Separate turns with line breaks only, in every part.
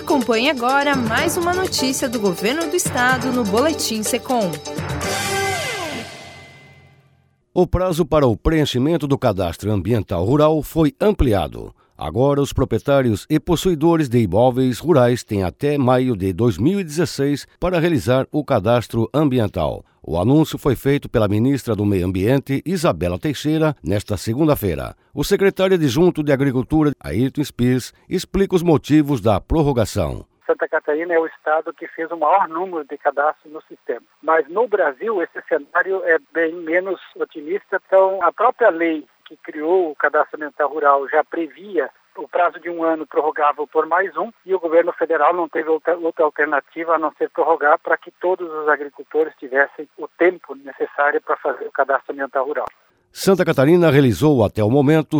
Acompanhe agora mais uma notícia do Governo do Estado no Boletim Secom.
O prazo para o preenchimento do Cadastro Ambiental Rural foi ampliado. Agora, os proprietários e possuidores de imóveis rurais têm até maio de 2016 para realizar o cadastro ambiental. O anúncio foi feito pela ministra do Meio Ambiente, Isabela Teixeira, nesta segunda-feira. O secretário adjunto de Agricultura, Ayrton Spears, explica os motivos da prorrogação.
Santa Catarina é o estado que fez o maior número de cadastros no sistema. Mas no Brasil esse cenário é bem menos otimista. Então a própria lei que criou o Cadastro Ambiental Rural já previa o prazo de 1 ano prorrogável por mais um, e o governo federal não teve outra alternativa a não ser prorrogar para que todos os agricultores tivessem o tempo necessário para fazer o Cadastro Ambiental Rural.
Santa Catarina realizou até o momento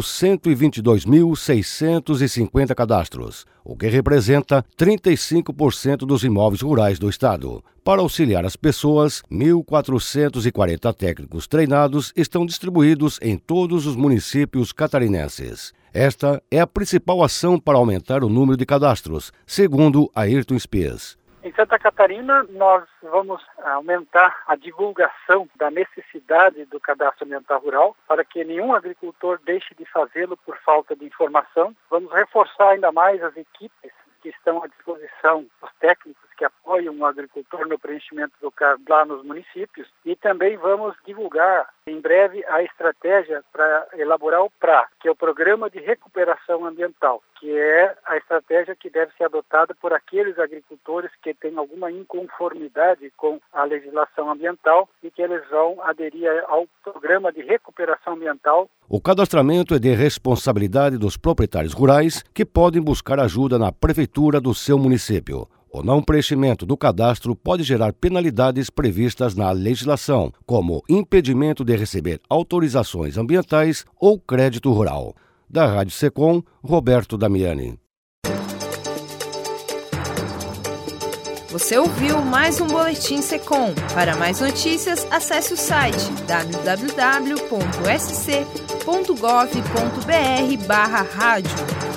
122.650 cadastros, o que representa 35% dos imóveis rurais do estado. Para auxiliar as pessoas, 1.440 técnicos treinados estão distribuídos em todos os municípios catarinenses. Esta é a principal ação para aumentar o número de cadastros, segundo Ayrton Spears.
Em Santa Catarina, nós vamos aumentar a divulgação da necessidade do Cadastro Ambiental Rural para que nenhum agricultor deixe de fazê-lo por falta de informação. Vamos reforçar ainda mais as equipes que estão à disposição, os técnicos que apoiam o agricultor no preenchimento do CAR lá nos municípios, e também vamos divulgar em breve a estratégia para elaborar o PRA, que é o Programa de Recuperação Ambiental, que é a estratégia que deve ser adotada por aqueles agricultores que têm alguma inconformidade com a legislação ambiental e que eles vão aderir ao Programa de Recuperação Ambiental.
O cadastramento é de responsabilidade dos proprietários rurais, que podem buscar ajuda na prefeitura do seu município. O não preenchimento do cadastro pode gerar penalidades previstas na legislação, como impedimento de receber autorizações ambientais ou crédito rural. Da Rádio Secom, Roberto Damiani.
Você ouviu mais um Boletim Secom. Para mais notícias, acesse o site www.sc.gov.br/rádio.